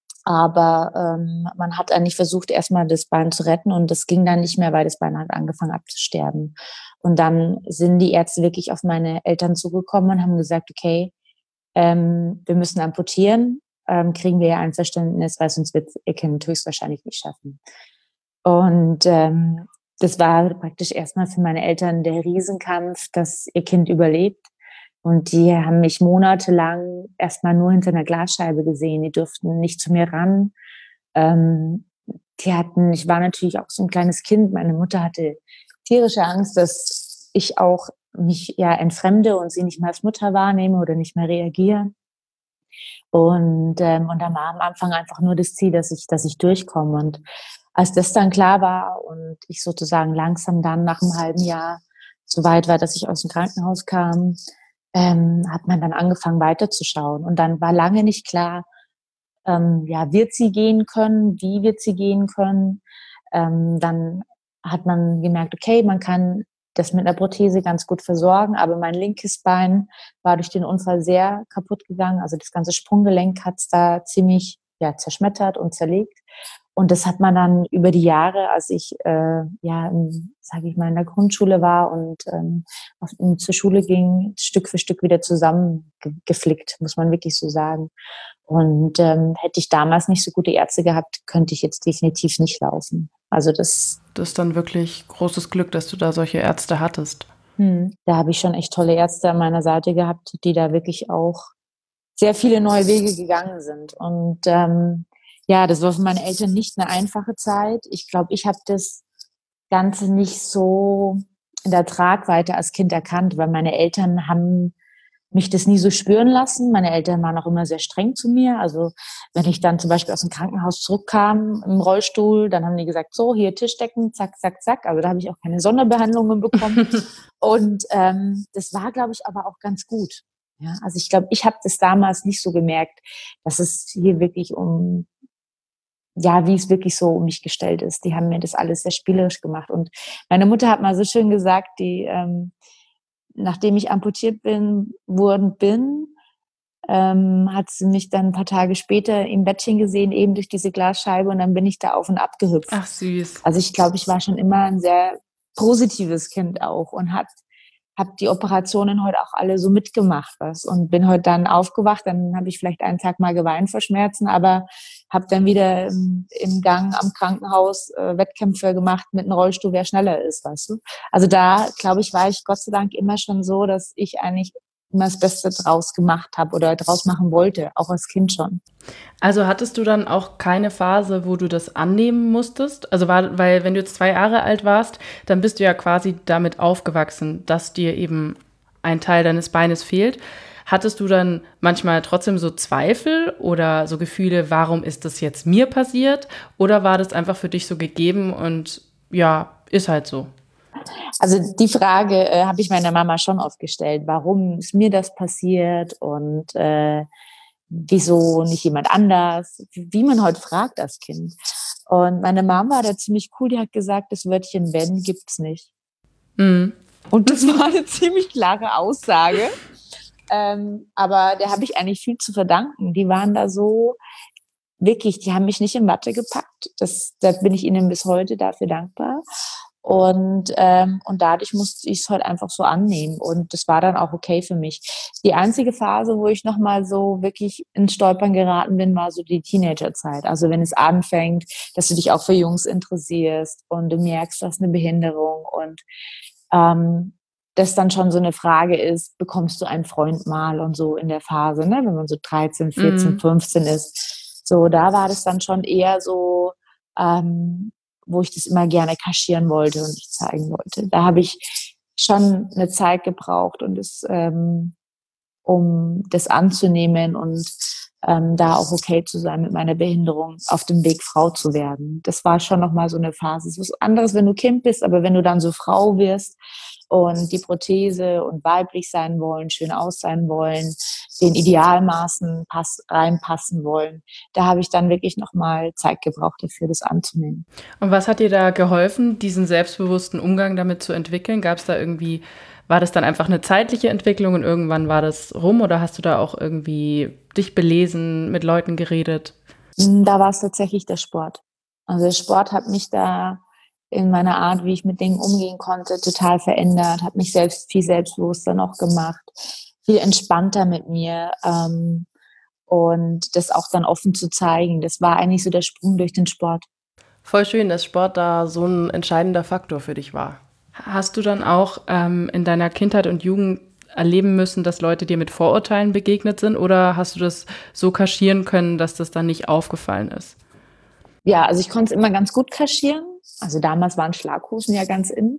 aber ähm, man hat eigentlich versucht, erstmal das Bein zu retten und das ging dann nicht mehr, weil das Bein hat angefangen abzusterben. Und dann sind die Ärzte wirklich auf meine Eltern zugekommen und haben gesagt, okay, ähm, wir müssen amputieren, ähm, kriegen wir ja Einverständnis, weil sonst wird ihr Kind höchstwahrscheinlich nicht schaffen. Und ähm, das war praktisch erstmal für meine Eltern der Riesenkampf, dass ihr Kind überlebt. Und die haben mich monatelang erstmal nur hinter einer Glasscheibe gesehen. Die durften nicht zu mir ran. Ähm, die hatten, ich war natürlich auch so ein kleines Kind. Meine Mutter hatte tierische Angst, dass ich auch mich ja entfremde und sie nicht mehr als Mutter wahrnehme oder nicht mehr reagiere. Und, ähm, und da war am Anfang einfach nur das Ziel, dass ich, dass ich durchkomme. Und als das dann klar war und ich sozusagen langsam dann nach einem halben Jahr so weit war, dass ich aus dem Krankenhaus kam, ähm, hat man dann angefangen weiterzuschauen. Und dann war lange nicht klar, ähm, ja, wird sie gehen können? Wie wird sie gehen können? Ähm, dann hat man gemerkt, okay, man kann das mit einer Prothese ganz gut versorgen, aber mein linkes Bein war durch den Unfall sehr kaputt gegangen. Also das ganze Sprunggelenk hat es da ziemlich ja, zerschmettert und zerlegt. Und das hat man dann über die Jahre, als ich äh, ja, sage ich mal, in der Grundschule war und ähm, auf, in, zur Schule ging, Stück für Stück wieder zusammengeflickt, muss man wirklich so sagen. Und ähm, hätte ich damals nicht so gute Ärzte gehabt, könnte ich jetzt definitiv nicht laufen. Also das, Das ist dann wirklich großes Glück, dass du da solche Ärzte hattest. hm, da habe ich schon echt tolle Ärzte an meiner Seite gehabt, die da wirklich auch sehr viele neue Wege gegangen sind. Und ähm, ja, das war für meine Eltern nicht eine einfache Zeit. Ich glaube, ich habe das Ganze nicht so in der Tragweite als Kind erkannt, weil meine Eltern haben mich das nie so spüren lassen. Meine Eltern waren auch immer sehr streng zu mir. Also wenn ich dann zum Beispiel aus dem Krankenhaus zurückkam im Rollstuhl, dann haben die gesagt, so, hier Tischdecken, zack, zack, zack. Also da habe ich auch keine Sonderbehandlungen bekommen. Und ähm, das war, glaube ich, aber auch ganz gut. Ja, also ich glaube, ich habe das damals nicht so gemerkt, dass es hier wirklich um, ja, wie es wirklich so um mich gestellt ist. Die haben mir das alles sehr spielerisch gemacht. Und meine Mutter hat mal so schön gesagt, die, ähm, nachdem ich amputiert bin, worden bin, ähm, hat sie mich dann ein paar Tage später im Bettchen gesehen, eben durch diese Glasscheibe, und dann bin ich da auf und ab gehüpft. Ach, süß. Also ich glaube, ich war schon immer ein sehr positives Kind auch und hat habe die Operationen heute auch alle so mitgemacht, was, und bin heute dann aufgewacht. Dann habe ich vielleicht einen Tag mal geweint vor Schmerzen, aber habe dann wieder im, im Gang am Krankenhaus äh, Wettkämpfe gemacht mit einem Rollstuhl, wer schneller ist, weißt du. Also da, glaube ich, war ich Gott sei Dank immer schon so, dass ich eigentlich immer das Beste draus gemacht habe oder draus machen wollte, auch als Kind schon. Also hattest du dann auch keine Phase, wo du das annehmen musstest? Also war, weil wenn du jetzt zwei Jahre alt warst, dann bist du ja quasi damit aufgewachsen, dass dir eben ein Teil deines Beines fehlt. Hattest du dann manchmal trotzdem so Zweifel oder so Gefühle, warum ist das jetzt mir passiert? Oder war das einfach für dich so gegeben und ja, ist halt so? Also die Frage äh, habe ich meiner Mama schon oft gestellt, warum ist mir das passiert und äh, wieso nicht jemand anders, wie man heute fragt als Kind. Und meine Mama war da ziemlich cool, die hat gesagt, das Wörtchen wenn gibt's nicht. Mhm. Und das war eine ziemlich klare Aussage. Ähm, aber der habe ich eigentlich viel zu verdanken. Die waren da so, wirklich, die haben mich nicht in Watte gepackt. Das, da bin ich ihnen bis heute dafür dankbar. Und, ähm, und dadurch musste ich es halt einfach so annehmen. Und das war dann auch okay für mich. Die einzige Phase, wo ich nochmal so wirklich ins Stolpern geraten bin, war so die Teenagerzeit. Also wenn es anfängt, dass du dich auch für Jungs interessierst und du merkst, du hast eine Behinderung und ähm, das dann schon so eine Frage ist, bekommst du einen Freund mal und so in der Phase, ne? Wenn man so dreizehn, vierzehn, Mhm. fünfzehn ist. So, da war das dann schon eher so, ähm, wo ich das immer gerne kaschieren wollte und nicht zeigen wollte. Da habe ich schon eine Zeit gebraucht und das, ähm, um das anzunehmen und ähm, da auch okay zu sein mit meiner Behinderung, auf dem Weg Frau zu werden. Das war schon nochmal so eine Phase. Es ist was anderes, wenn du Kind bist, aber wenn du dann so Frau wirst und die Prothese und weiblich sein wollen, schön aus sein wollen, den Idealmaßen pass, reinpassen wollen, da habe ich dann wirklich nochmal Zeit gebraucht dafür, das anzunehmen. Und was hat dir da geholfen, diesen selbstbewussten Umgang damit zu entwickeln? Gab es da irgendwie, war das dann einfach eine zeitliche Entwicklung und irgendwann war das rum oder hast du da auch irgendwie dich belesen, mit Leuten geredet? Da war es tatsächlich der Sport. Also der Sport hat mich da in meiner Art, wie ich mit Dingen umgehen konnte, total verändert, hat mich selbst viel selbstbewusster noch gemacht, viel entspannter mit mir, ähm, und das auch dann offen zu zeigen. Das war eigentlich so der Sprung durch den Sport. Voll schön, dass Sport da so ein entscheidender Faktor für dich war. Hast du dann auch ähm, in deiner Kindheit und Jugend erleben müssen, dass Leute dir mit Vorurteilen begegnet sind, oder hast du das so kaschieren können, dass das dann nicht aufgefallen ist? Ja, also ich konnte es immer ganz gut kaschieren. Also damals waren Schlaghosen ja ganz in.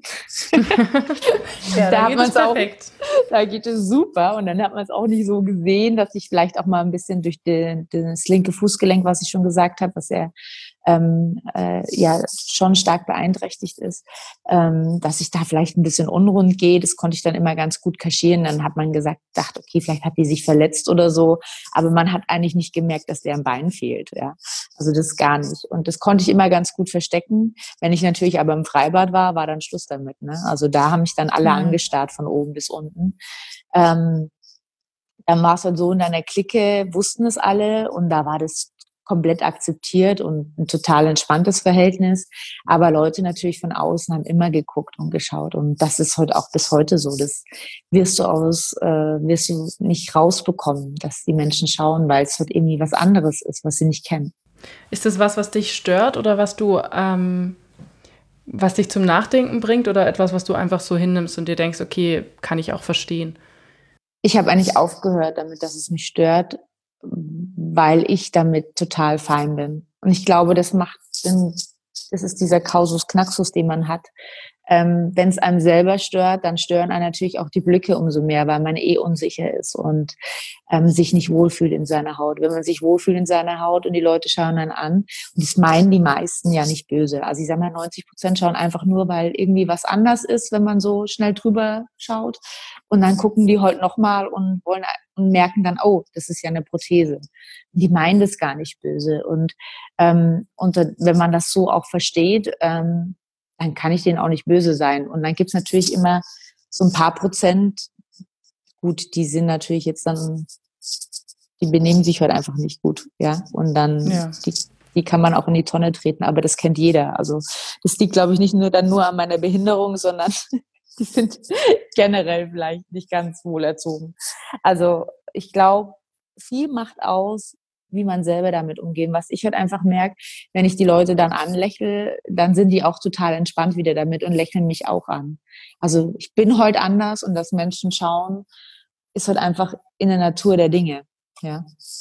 Ja, Da dann hat geht man es es auch, perfekt. da geht es super. Und dann hat man es auch nicht so gesehen, dass ich vielleicht auch mal ein bisschen durch den, das linke Fußgelenk, was ich schon gesagt habe, was ja ähm, äh, ja schon stark beeinträchtigt ist, ähm, dass ich da vielleicht ein bisschen unrund gehe. Das konnte ich dann immer ganz gut kaschieren. Dann hat man gesagt, dachte, okay, vielleicht hat die sich verletzt oder so. Aber man hat eigentlich nicht gemerkt, dass der ein Bein fehlt. Ja, also das gar nicht. Und das konnte ich immer ganz gut verstecken. Wenn ich natürlich aber im Freibad war, war dann Schluss damit. Ne? Also da haben mich dann alle Mhm. angestarrt von oben bis unten. Ähm, Dann war es dann so, in deiner Clique wussten es alle und da war das komplett akzeptiert und ein total entspanntes Verhältnis. Aber Leute natürlich von außen haben immer geguckt und geschaut. Und das ist heute auch bis heute so. Das wirst du aus, äh, wirst du nicht rausbekommen, dass die Menschen schauen, weil es halt irgendwie was anderes ist, was sie nicht kennen. Ist das was, was dich stört, oder was du, ähm, was dich zum Nachdenken bringt, oder etwas, was du einfach so hinnimmst und dir denkst, okay, kann ich auch verstehen? Ich habe eigentlich aufgehört damit, dass es mich stört, weil ich damit total fein bin. Und ich glaube, das macht, das ist dieser Kausus Knaxus, den man hat. Ähm, wenn es einem selber stört, dann stören einen natürlich auch die Blicke umso mehr, weil man eh unsicher ist und ähm, sich nicht wohlfühlt in seiner Haut. Wenn man sich wohlfühlt in seiner Haut und die Leute schauen dann an, und das meinen die meisten ja nicht böse. Also ich sage mal, neunzig Prozent schauen einfach nur, weil irgendwie was anders ist, wenn man so schnell drüber schaut. Und dann gucken die heute nochmal und wollen und merken dann, oh, das ist ja eine Prothese. Die meinen das gar nicht böse. Und, ähm, und wenn man das so auch versteht, ähm, dann kann ich denen auch nicht böse sein. Und dann gibt's natürlich immer so ein paar Prozent, gut, die sind natürlich jetzt dann, die benehmen sich halt einfach nicht gut, ja. Und dann, Ja. die, die kann man auch in die Tonne treten, aber das kennt jeder. Also das liegt, glaube ich, nicht nur dann nur an meiner Behinderung, sondern die sind generell vielleicht nicht ganz wohlerzogen. Also ich glaube, viel macht aus, wie man selber damit umgeht. Was ich halt einfach merke, wenn ich die Leute dann anlächle, dann sind die auch total entspannt wieder damit und lächeln mich auch an. Also ich bin heute anders und dass Menschen schauen, ist halt einfach in der Natur der Dinge. Ja.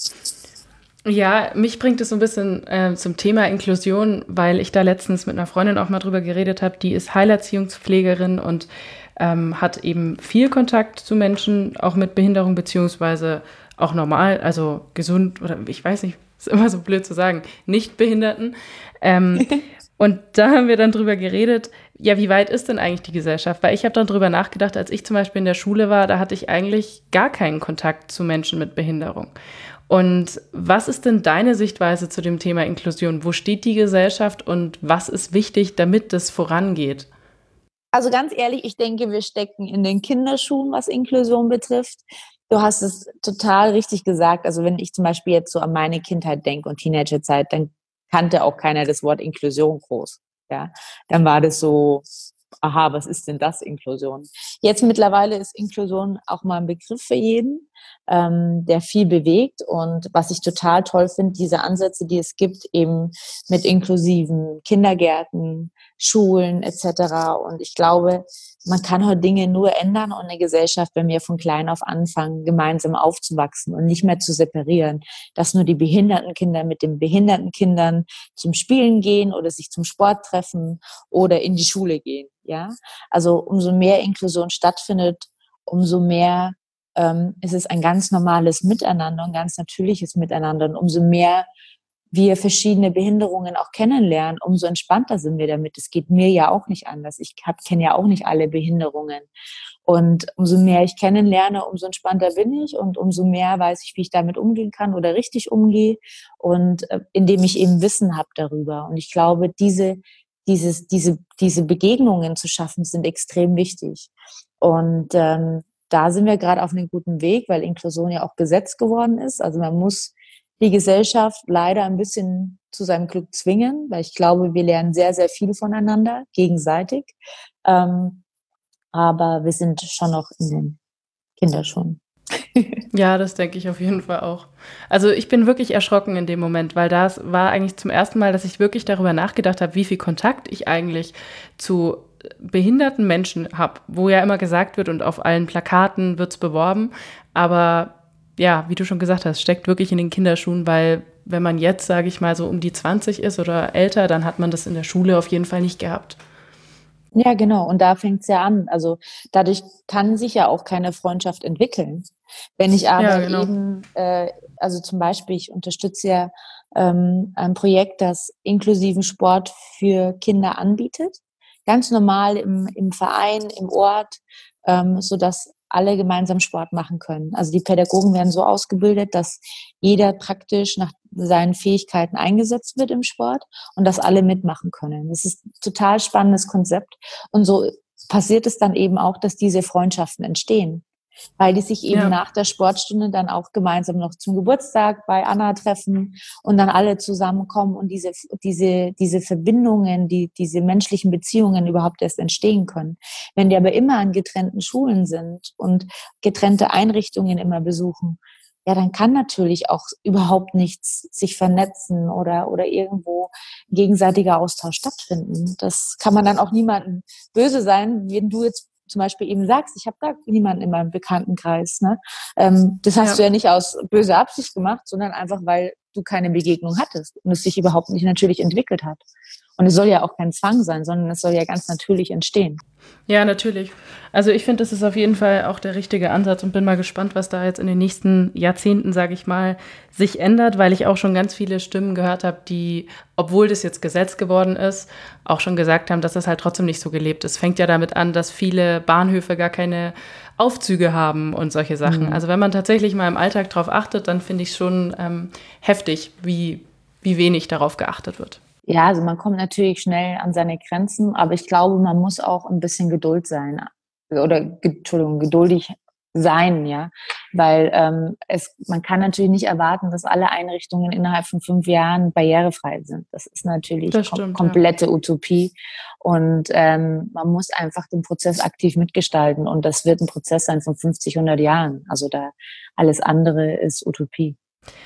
Ja, mich bringt es so ein bisschen äh, zum Thema Inklusion, weil ich da letztens mit einer Freundin auch mal drüber geredet habe. Die ist Heilerziehungspflegerin und ähm, hat eben viel Kontakt zu Menschen, auch mit Behinderung, beziehungsweise auch normal, also gesund, oder ich weiß nicht, ist immer so blöd zu sagen, nicht Behinderten. Ähm, und da haben wir dann drüber geredet, ja, wie weit ist denn eigentlich die Gesellschaft? Weil ich habe dann drüber nachgedacht, als ich zum Beispiel in der Schule war, da hatte ich eigentlich gar keinen Kontakt zu Menschen mit Behinderung. Und was ist denn deine Sichtweise zu dem Thema Inklusion? Wo steht die Gesellschaft und was ist wichtig, damit das vorangeht? Also ganz ehrlich, ich denke, wir stecken in den Kinderschuhen, was Inklusion betrifft. Du hast es total richtig gesagt. Also wenn ich zum Beispiel jetzt so an meine Kindheit denke und Teenagerzeit, dann kannte auch keiner das Wort Inklusion groß. Ja, dann war das so, aha, was ist denn das, Inklusion? Jetzt mittlerweile ist Inklusion auch mal ein Begriff für jeden, ähm, der viel bewegt. Und was ich total toll finde, diese Ansätze, die es gibt, eben mit inklusiven Kindergärten, Schulen et cetera. Und ich glaube, man kann heute Dinge nur ändern und eine Gesellschaft, wenn wir von klein auf anfangen, gemeinsam aufzuwachsen und nicht mehr zu separieren, dass nur die behinderten Kinder mit den behinderten Kindern zum Spielen gehen oder sich zum Sport treffen oder in die Schule gehen. Ja, also umso mehr Inklusion stattfindet, umso mehr ähm, ist es ein ganz normales Miteinander, ein ganz natürliches Miteinander. Und umso mehr wir verschiedene Behinderungen auch kennenlernen, umso entspannter sind wir damit. Es geht mir ja auch nicht anders. Ich kenne ja auch nicht alle Behinderungen. Und umso mehr ich kennenlerne, umso entspannter bin ich und umso mehr weiß ich, wie ich damit umgehen kann oder richtig umgehe und äh, indem ich eben Wissen habe darüber. Und ich glaube, diese, dieses, diese, diese Begegnungen zu schaffen, sind extrem wichtig. Und ähm, da sind wir gerade auf einem guten Weg, weil Inklusion ja auch Gesetz geworden ist. Also man muss die Gesellschaft leider ein bisschen zu seinem Glück zwingen, weil ich glaube, wir lernen sehr, sehr viel voneinander, gegenseitig. Ähm, aber wir sind schon noch in den Kinderschuhen. Ja, das denke ich auf jeden Fall auch. Also ich bin wirklich erschrocken in dem Moment, weil das war eigentlich zum ersten Mal, dass ich wirklich darüber nachgedacht habe, wie viel Kontakt ich eigentlich zu behinderten Menschen habe, wo ja immer gesagt wird und auf allen Plakaten wird es beworben. Aber ja, wie du schon gesagt hast, steckt wirklich in den Kinderschuhen, weil wenn man jetzt, sage ich mal, so um die zwanzig ist oder älter, dann hat man das in der Schule auf jeden Fall nicht gehabt. Ja, genau. Und da fängt's ja an. Also dadurch kann sich ja auch keine Freundschaft entwickeln. Wenn ich Ja, aber genau. eben, äh, also zum Beispiel, ich unterstütze ja ähm, ein Projekt, das inklusiven Sport für Kinder anbietet. Ganz normal im, im Verein, im Ort, ähm, sodass alle gemeinsam Sport machen können. Also die Pädagogen werden so ausgebildet, dass jeder praktisch nach seinen Fähigkeiten eingesetzt wird im Sport und dass alle mitmachen können. Das ist ein total spannendes Konzept. Und so passiert es dann eben auch, dass diese Freundschaften entstehen, weil die sich eben Ja. nach der Sportstunde dann auch gemeinsam noch zum Geburtstag bei Anna treffen und dann alle zusammenkommen und diese, diese, diese Verbindungen, die, diese menschlichen Beziehungen überhaupt erst entstehen können. Wenn die aber immer an getrennten Schulen sind und getrennte Einrichtungen immer besuchen, ja, dann kann natürlich auch überhaupt nichts sich vernetzen oder, oder irgendwo gegenseitiger Austausch stattfinden. Das kann man dann auch niemandem böse sein, wenn du jetzt zum Beispiel eben sagst, ich habe da niemanden in meinem Bekanntenkreis. Ne? Ähm, das hast Ja. du ja nicht aus böser Absicht gemacht, sondern einfach, weil du keine Begegnung hattest und es sich überhaupt nicht natürlich entwickelt hat. Und es soll ja auch kein Zwang sein, sondern es soll ja ganz natürlich entstehen. Ja, natürlich. Also ich finde, das ist auf jeden Fall auch der richtige Ansatz und bin mal gespannt, was da jetzt in den nächsten Jahrzehnten, sage ich mal, sich ändert, weil ich auch schon ganz viele Stimmen gehört habe, die, obwohl das jetzt Gesetz geworden ist, auch schon gesagt haben, dass das halt trotzdem nicht so gelebt ist. Fängt ja damit an, dass viele Bahnhöfe gar keine Aufzüge haben und solche Sachen. Mhm. Also wenn man tatsächlich mal im Alltag drauf achtet, dann finde ich schon ähm, heftig, wie, wie wenig darauf geachtet wird. Ja, also man kommt natürlich schnell an seine Grenzen, aber ich glaube, man muss auch ein bisschen Geduld sein oder Entschuldigung, geduldig sein, ja, weil ähm, es man kann natürlich nicht erwarten, dass alle Einrichtungen innerhalb von fünf Jahren barrierefrei sind. Das ist natürlich Das kom stimmt, ja. komplette Utopie und ähm, man muss einfach den Prozess aktiv mitgestalten und das wird ein Prozess sein von fünfzig, hundert Jahren. Also da alles andere ist Utopie.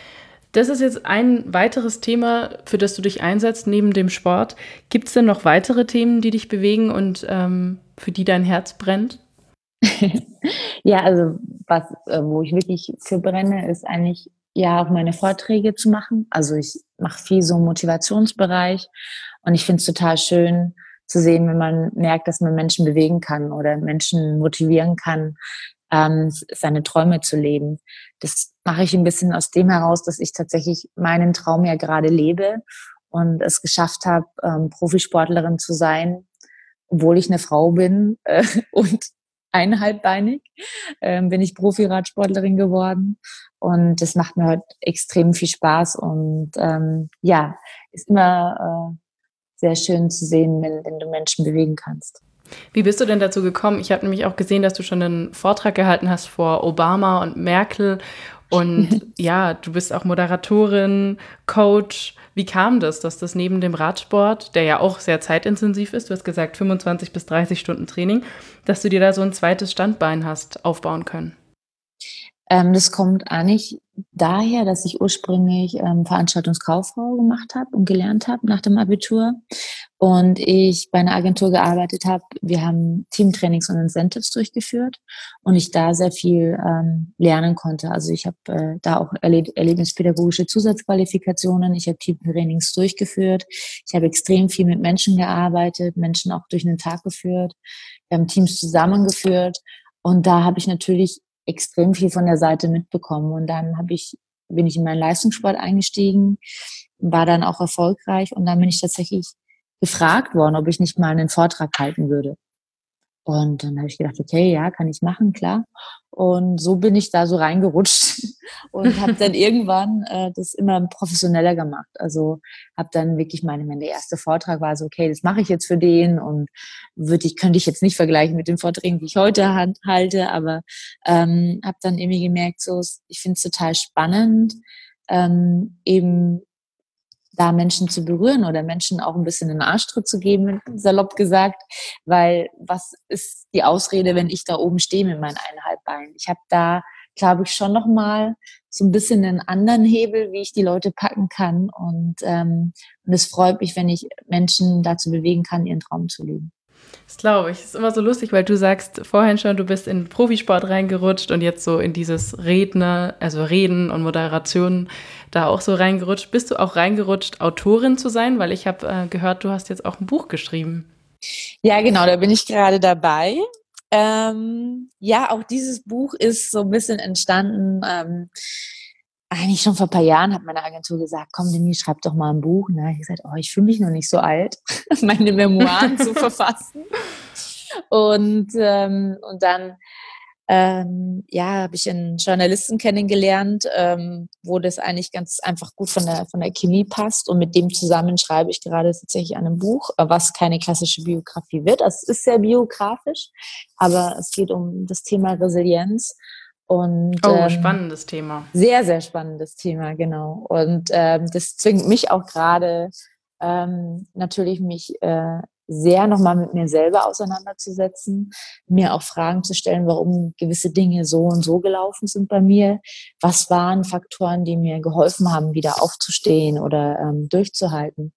Das ist jetzt ein weiteres Thema, für das du dich einsetzt, neben dem Sport. Gibt es denn noch weitere Themen, die dich bewegen und ähm, für die dein Herz brennt? Ja, also was, äh, wo ich wirklich für brenne, ist eigentlich ja auch meine Vorträge zu machen. Also ich mache viel so im Motivationsbereich und ich finde es total schön zu sehen, wenn man merkt, dass man Menschen bewegen kann oder Menschen motivieren kann, ähm, seine Träume zu leben. Das mache ich ein bisschen aus dem heraus, dass ich tatsächlich meinen Traum ja gerade lebe und es geschafft habe, ähm, Profisportlerin zu sein, obwohl ich eine Frau bin äh, und einhalbbeinig, ähm, bin ich Profi-Radsportlerin geworden. Und das macht mir heute extrem viel Spaß. Und ähm, ja, ist immer äh, sehr schön zu sehen, wenn, wenn du Menschen bewegen kannst. Wie bist du denn dazu gekommen? Ich habe nämlich auch gesehen, dass du schon einen Vortrag gehalten hast vor Obama und Merkel. Und ja, du bist auch Moderatorin, Coach. Wie kam das, dass das neben dem Radsport, der ja auch sehr zeitintensiv ist, du hast gesagt fünfundzwanzig bis dreißig Stunden Training, dass du dir da so ein zweites Standbein hast aufbauen können? Ähm, das kommt eigentlich daher, dass ich ursprünglich ähm, Veranstaltungskauffrau gemacht habe und gelernt habe nach dem Abitur und ich bei einer Agentur gearbeitet habe. Wir haben Teamtrainings und Incentives durchgeführt und ich da sehr viel ähm, lernen konnte. Also ich habe äh, da auch erleb erlebnispädagogische Zusatzqualifikationen. Ich habe Teamtrainings durchgeführt. Ich habe extrem viel mit Menschen gearbeitet, Menschen auch durch den Tag geführt. Wir haben Teams zusammengeführt und da habe ich natürlich extrem viel von der Seite mitbekommen. Und dann habe ich, bin ich in meinen Leistungssport eingestiegen, war dann auch erfolgreich und dann bin ich tatsächlich gefragt worden, ob ich nicht mal einen Vortrag halten würde. Und dann habe ich gedacht, okay, ja, kann ich machen, klar. Und so bin ich da so reingerutscht und habe dann irgendwann äh, das immer professioneller gemacht. Also habe dann wirklich meine, mein erster Vortrag war so, okay, das mache ich jetzt für den und würde ich könnte ich jetzt nicht vergleichen mit den Vorträgen, die ich heute halt, halte, aber ähm, habe dann irgendwie gemerkt, so ich finde es total spannend, ähm, eben da Menschen zu berühren oder Menschen auch ein bisschen einen Arschtritt zu geben, salopp gesagt, weil was ist die Ausrede, wenn ich da oben stehe mit meinen eineinhalb Beinen? Ich habe da glaube ich, schon nochmal so ein bisschen einen anderen Hebel, wie ich die Leute packen kann. Und, ähm, und es freut mich, wenn ich Menschen dazu bewegen kann, ihren Traum zu leben. Das glaube ich. Es ist immer so lustig, weil du sagst vorhin schon, du bist in Profisport reingerutscht und jetzt so in dieses Redner, also Reden und Moderation da auch so reingerutscht. Bist du auch reingerutscht, Autorin zu sein? Weil ich habe äh, gehört, du hast jetzt auch ein Buch geschrieben. Ja, genau, da bin ich gerade dabei. Ähm, ja, auch dieses Buch ist so ein bisschen entstanden. Ähm, eigentlich schon vor ein paar Jahren hat meine Agentur gesagt, komm, Denise, schreib doch mal ein Buch. Und da habe ich gesagt, oh, ich fühle mich noch nicht so alt, meine Memoiren zu verfassen. Und, ähm, und dann ähm, ja, habe ich einen Journalisten kennengelernt, ähm, wo das eigentlich ganz einfach gut von der, von der Chemie passt. Und mit dem zusammen schreibe ich gerade tatsächlich an einem Buch, was keine klassische Biografie wird. Also es ist sehr biografisch, aber es geht um das Thema Resilienz. Und Oh, ähm, spannendes Thema. sehr, sehr spannendes Thema, genau. Und ähm, das zwingt mich auch gerade ähm, natürlich mich äh, sehr nochmal mit mir selber auseinanderzusetzen, mir auch Fragen zu stellen, warum gewisse Dinge so und so gelaufen sind bei mir. Was waren Faktoren, die mir geholfen haben, wieder aufzustehen oder ähm, durchzuhalten?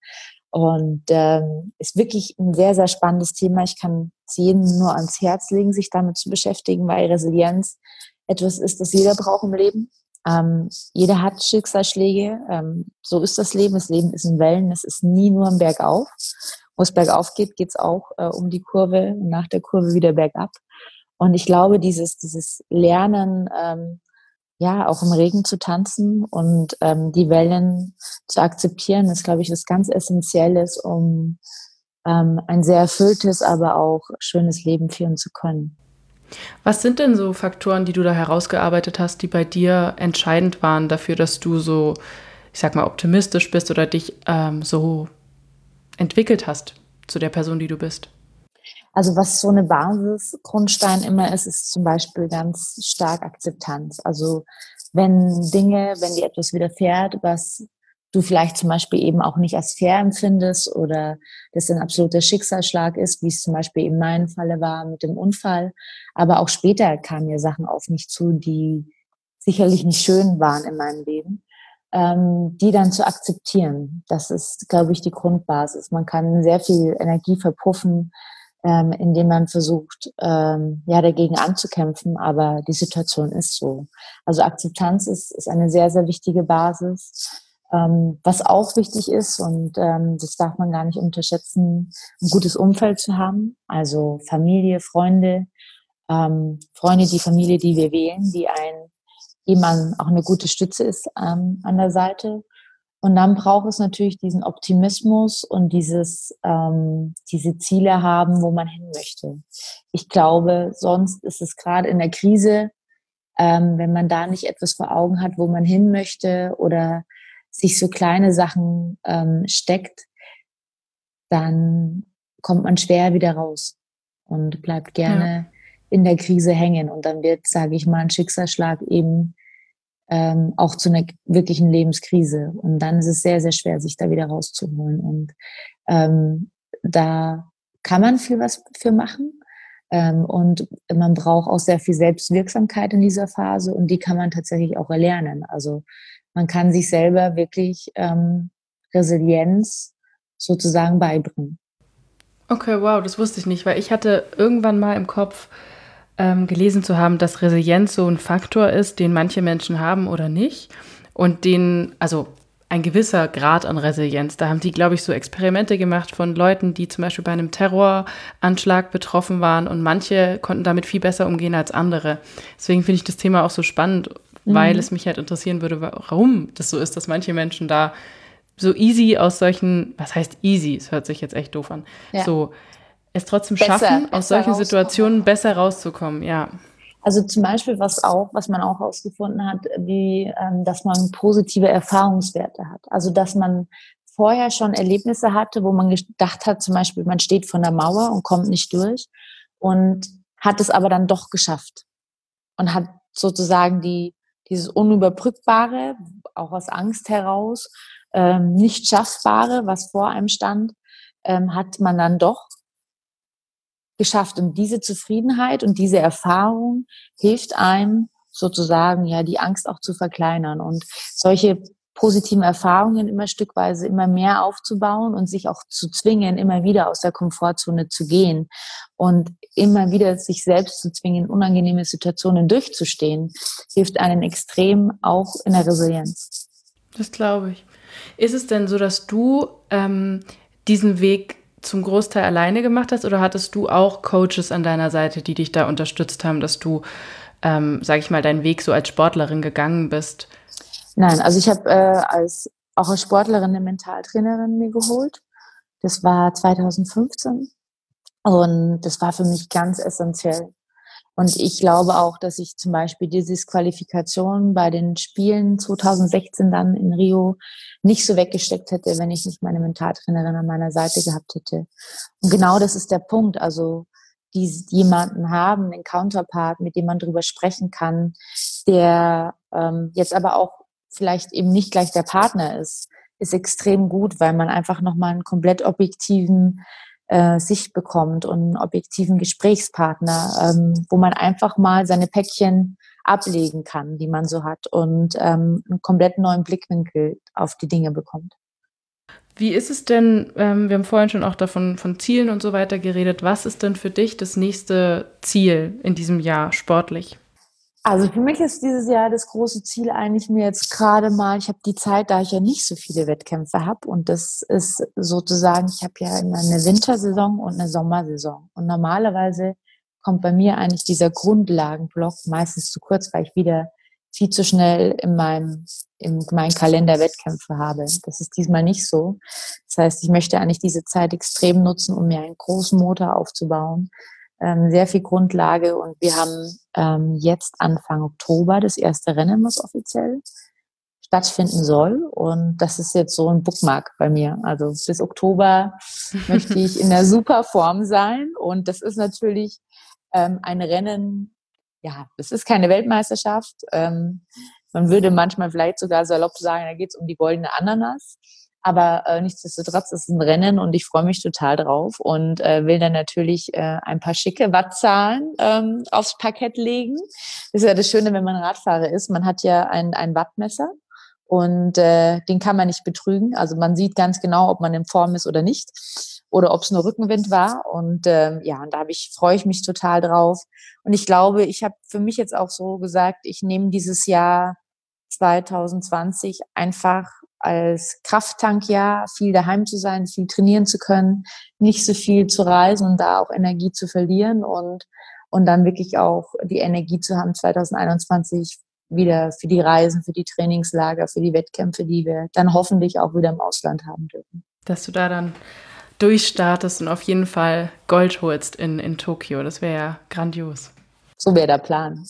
Und ähm, ist wirklich ein sehr, sehr spannendes Thema. Ich kann es jedem nur ans Herz legen, sich damit zu beschäftigen, weil Resilienz etwas ist, das jeder braucht im Leben. Ähm, jeder hat Schicksalsschläge. Ähm, so ist das Leben. Das Leben ist in Wellen. Es ist nie nur ein Bergauf. Wo es bergauf geht, geht es auch äh, um die Kurve und nach der Kurve wieder bergab. Und ich glaube, dieses, dieses Lernen, ähm, ja, auch im Regen zu tanzen und ähm, die Wellen zu akzeptieren, ist, glaube ich, was ganz Essentielles, um ähm, ein sehr erfülltes, aber auch schönes Leben führen zu können. Was sind denn so Faktoren, die du da herausgearbeitet hast, die bei dir entscheidend waren dafür, dass du so, ich sag mal, optimistisch bist oder dich ähm, so entwickelt hast zu der Person, die du bist? Also was so eine Basisgrundstein immer ist, ist zum Beispiel ganz stark Akzeptanz. Also wenn Dinge, wenn dir etwas widerfährt, was du vielleicht zum Beispiel eben auch nicht als fair empfindest oder das ein absoluter Schicksalsschlag ist, wie es zum Beispiel in meinem Falle war mit dem Unfall. Aber auch später kamen mir Sachen auf mich zu, die sicherlich nicht schön waren in meinem Leben, ähm, die dann zu akzeptieren. Das ist, glaube ich, die Grundbasis. Man kann sehr viel Energie verpuffen, ähm, indem man versucht, ähm, ja, dagegen anzukämpfen, aber die Situation ist so. Also Akzeptanz ist, ist eine sehr, sehr wichtige Basis. Ähm, was auch wichtig ist, und ähm, das darf man gar nicht unterschätzen, ein gutes Umfeld zu haben, also Familie, Freunde, ähm, Freunde, die Familie, die wir wählen, die ein, jemand auch eine gute Stütze ist ähm, an der Seite. Und dann braucht es natürlich diesen Optimismus und dieses, ähm, diese Ziele haben, wo man hin möchte. Ich glaube, sonst ist es gerade in der Krise, ähm, wenn man da nicht etwas vor Augen hat, wo man hin möchte oder sich so kleine Sachen ähm, steckt, dann kommt man schwer wieder raus und bleibt Ja. gerne in der Krise hängen. Und dann wird, sage ich mal, ein Schicksalsschlag eben ähm, auch zu einer wirklichen Lebenskrise. Und dann ist es sehr, sehr schwer, sich da wieder rauszuholen. Und ähm, da kann man viel was für machen. Ähm, und man braucht auch sehr viel Selbstwirksamkeit in dieser Phase und die kann man tatsächlich auch erlernen. Also man kann sich selber wirklich ähm, Resilienz sozusagen beibringen. Okay, wow, das wusste ich nicht, weil ich hatte irgendwann mal im Kopf ähm, gelesen zu haben, dass Resilienz so ein Faktor ist, den manche Menschen haben oder nicht. Und den, also ein gewisser Grad an Resilienz. Da haben die, glaube ich, so Experimente gemacht von Leuten, die zum Beispiel bei einem Terroranschlag betroffen waren und manche konnten damit viel besser umgehen als andere. Deswegen finde ich das Thema auch so spannend, weil Mhm. es mich halt interessieren würde, warum das so ist, dass manche Menschen da so easy aus solchen, was heißt easy, es hört sich jetzt echt doof an, Ja, so es trotzdem besser, schaffen, aus besser solchen rauskommen. Situationen besser rauszukommen, ja. Also zum Beispiel, was auch, was man auch herausgefunden hat, wie, ähm, dass man positive Erfahrungswerte hat. Also dass man vorher schon Erlebnisse hatte, wo man gedacht hat, zum Beispiel, man steht vor der Mauer und kommt nicht durch und hat es aber dann doch geschafft und hat sozusagen die, dieses Unüberbrückbare, auch aus Angst heraus, ähm, nicht Schaffbare, was vor einem stand, ähm, hat man dann doch geschafft. Und diese Zufriedenheit und diese Erfahrung hilft einem, sozusagen ja die Angst auch zu verkleinern und solche positiven Erfahrungen immer stückweise immer mehr aufzubauen und sich auch zu zwingen, immer wieder aus der Komfortzone zu gehen und immer wieder sich selbst zu zwingen, unangenehme Situationen durchzustehen, hilft einem extrem auch in der Resilienz. Das glaube ich. Ist es denn so, dass du ähm, diesen Weg zum Großteil alleine gemacht hast oder hattest du auch Coaches an deiner Seite, die dich da unterstützt haben, dass du, ähm, sag ich mal, deinen Weg so als Sportlerin gegangen bist? Nein, also ich habe äh, als auch als Sportlerin eine Mentaltrainerin mir geholt. Das war zweitausendfünfzehn und das war für mich ganz essentiell. Und ich glaube auch, dass ich zum Beispiel die Disqualifikation bei den Spielen zweitausendsechzehn dann in Rio nicht so weggesteckt hätte, wenn ich nicht meine Mentaltrainerin an meiner Seite gehabt hätte. Und genau das ist der Punkt. Also die jemanden haben, einen Counterpart, mit dem man drüber sprechen kann, der ähm, jetzt aber auch vielleicht eben nicht gleich der Partner ist, ist extrem gut, weil man einfach nochmal einen komplett objektiven äh, Sicht bekommt und einen objektiven Gesprächspartner, ähm, wo man einfach mal seine Päckchen ablegen kann, die man so hat und ähm, einen komplett neuen Blickwinkel auf die Dinge bekommt. Wie ist es denn, ähm, wir haben vorhin schon auch davon von Zielen und so weiter geredet, was ist denn für dich das nächste Ziel in diesem Jahr sportlich? Also für mich ist dieses Jahr das große Ziel eigentlich mir jetzt gerade mal, ich habe die Zeit, da ich ja nicht so viele Wettkämpfe habe und das ist sozusagen, ich habe ja immer eine Wintersaison und eine Sommersaison und normalerweise kommt bei mir eigentlich dieser Grundlagenblock meistens zu kurz, weil ich wieder viel zu schnell in meinem, in meinem Kalender Wettkämpfe habe. Das ist diesmal nicht so. Das heißt, ich möchte eigentlich diese Zeit extrem nutzen, um mir einen großen Motor aufzubauen, sehr viel Grundlage und wir haben ähm, jetzt Anfang Oktober das erste Rennen, was offiziell stattfinden soll und das ist jetzt so ein Bookmark bei mir. Also bis Oktober möchte ich in der super Form sein und das ist natürlich ähm, ein Rennen, ja, das ist keine Weltmeisterschaft. Ähm, man würde manchmal vielleicht sogar salopp sagen, da geht es um die goldene Ananas. Aber äh, nichtsdestotrotz ist es ein Rennen und ich freue mich total drauf und äh, will dann natürlich äh, ein paar schicke Wattzahlen ähm, aufs Parkett legen. Das ist ja das Schöne, wenn man Radfahrer ist. Man hat ja ein, ein Wattmesser und äh, den kann man nicht betrügen. Also man sieht ganz genau, ob man in Form ist oder nicht oder ob es nur Rückenwind war. Und äh, ja, und da habe ich, freue ich mich total drauf. Und ich glaube, ich habe für mich jetzt auch so gesagt, ich nehme dieses Jahr zwanzig zwanzig einfach als Krafttankjahr, viel daheim zu sein, viel trainieren zu können, nicht so viel zu reisen und da auch Energie zu verlieren und, und dann wirklich auch die Energie zu haben, zwanzig einundzwanzig wieder für die Reisen, für die Trainingslager, für die Wettkämpfe, die wir dann hoffentlich auch wieder im Ausland haben dürfen. Dass du da dann durchstartest und auf jeden Fall Gold holst in, in Tokio, das wäre ja grandios. So wäre der Plan.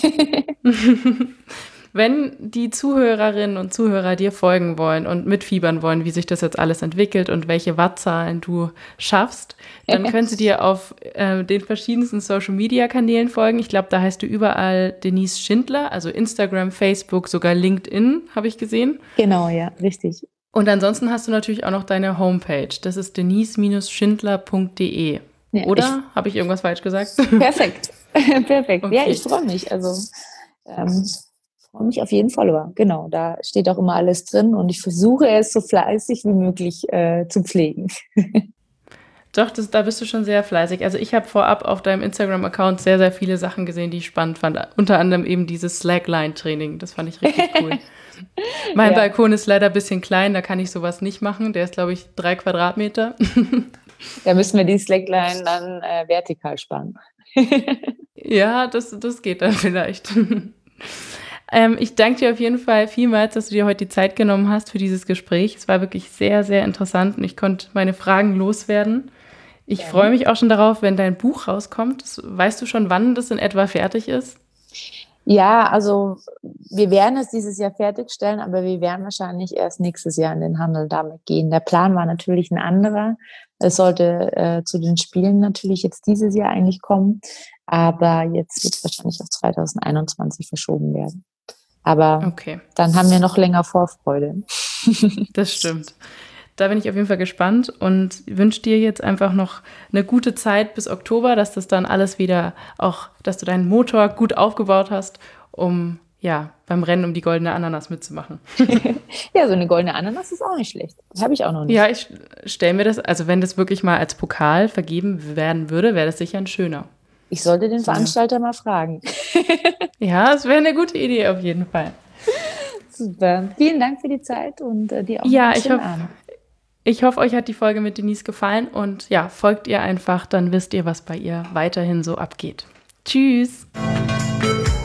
Wenn die Zuhörerinnen und Zuhörer dir folgen wollen und mitfiebern wollen, wie sich das jetzt alles entwickelt und welche Wattzahlen du schaffst, dann können sie dir auf äh, den verschiedensten Social-Media-Kanälen folgen. Ich glaube, da heißt du überall Denise Schindler, also Instagram, Facebook, sogar LinkedIn, habe ich gesehen. Genau, ja, richtig. Und ansonsten hast du natürlich auch noch deine Homepage. Das ist denise schindler punkt de. Ja, oder? Habe ich irgendwas falsch gesagt? Perfekt. Perfekt. Okay. Ja, ich freue mich. Also ähm freue mich auf jeden Follower. Genau, da steht auch immer alles drin und ich versuche es so fleißig wie möglich äh, zu pflegen. Doch, das, da bist du schon sehr fleißig. Also ich habe vorab auf deinem Instagram-Account sehr, sehr viele Sachen gesehen, die ich spannend fand. Unter anderem eben dieses Slackline-Training. Das fand ich richtig cool. Mein ja. Balkon ist leider ein bisschen klein, da kann ich sowas nicht machen. Der ist, glaube ich, drei Quadratmeter. Da müssen wir die Slackline dann äh, vertikal spannen. Ja, das, das geht dann vielleicht. Ähm, ich danke dir auf jeden Fall vielmals, dass du dir heute die Zeit genommen hast für dieses Gespräch. Es war wirklich sehr, sehr interessant und ich konnte meine Fragen loswerden. Ich ja. freue mich auch schon darauf, wenn dein Buch rauskommt. Weißt du schon, wann das in etwa fertig ist? Ja, also wir werden es dieses Jahr fertigstellen, aber wir werden wahrscheinlich erst nächstes Jahr in den Handel damit gehen. Der Plan war natürlich ein anderer. Es sollte äh, zu den Spielen natürlich jetzt dieses Jahr eigentlich kommen, aber jetzt wird es wahrscheinlich auf zwanzig einundzwanzig verschoben werden. Aber okay. Dann haben wir noch länger Vorfreude. Das stimmt. Da bin ich auf jeden Fall gespannt und wünsche dir jetzt einfach noch eine gute Zeit bis Oktober, dass das dann alles wieder auch, dass du deinen Motor gut aufgebaut hast um ja beim Rennen um die goldene Ananas mitzumachen. Ja, so eine goldene Ananas ist auch nicht schlecht. Das habe ich auch noch nicht. Ja, ich stelle mir das, also wenn das wirklich mal als Pokal vergeben werden würde, wäre das sicher ein schöner. Ich sollte den So. Veranstalter mal fragen. Ja, das wäre eine gute Idee auf jeden Fall. Super. Vielen Dank für die Zeit und äh, dir auch Ja, einen ich schönen hoffe, Abend. ich hoffe, euch hat die Folge mit Denise gefallen und ja, folgt ihr einfach, dann wisst ihr, was bei ihr weiterhin so abgeht. Tschüss!